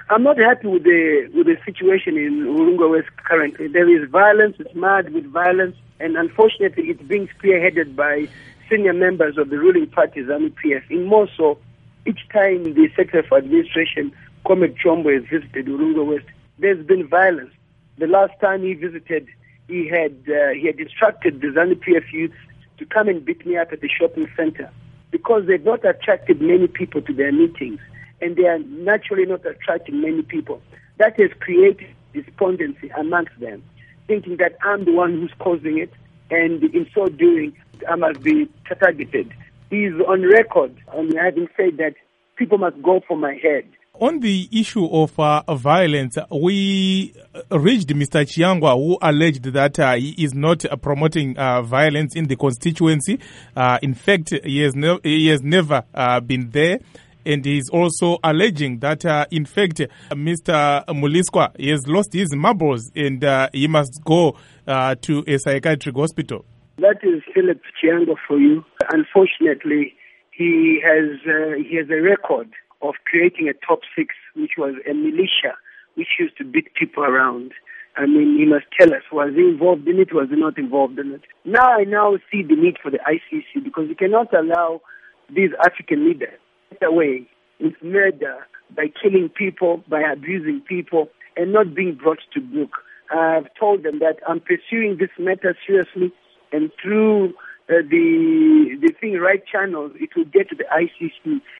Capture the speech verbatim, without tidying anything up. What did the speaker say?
I'm not happy with the with the situation in Virunga West currently. There is violence, it's mad with violence, and unfortunately it's being spearheaded by senior members of the ruling party, ZANU P F. In more so, each time the Secretary for Administration, Comrade Chombo, has visited Virunga West, there's been violence. The last time he visited, he had uh, he had instructed the ZANU P F youths to come and beat me up at the shopping center because they've not attracted many people to their meetings, and they are naturally not attracting many people. That has created despondency amongst them, thinking that I'm the one who's causing it, and in so doing, I must be targeted. He's on record on having said that people must go for my head. On the issue of uh, violence, we reached Mister Chiangwa, who alleged that uh, he is not uh, promoting uh, violence in the constituency. Uh, in fact, he has, no, he has never uh, been there. And he's also alleging that, uh, in fact, Mister Muliswa he has lost his marbles and uh, he must go uh, to a psychiatric hospital. That is Philip Chiangwa for you. Unfortunately, he has uh, he has a record of creating a top six, which was a militia, which used to beat people around. I mean, he must tell us, was he involved in it, was he not involved in it? Now I now see the need for the I C C, because you cannot allow these African leaders to get away with murder by killing people, by abusing people, and not being brought to book. I've told them that I'm pursuing this matter seriously, and through Uh, the the thing right channels, it will get to the I C C,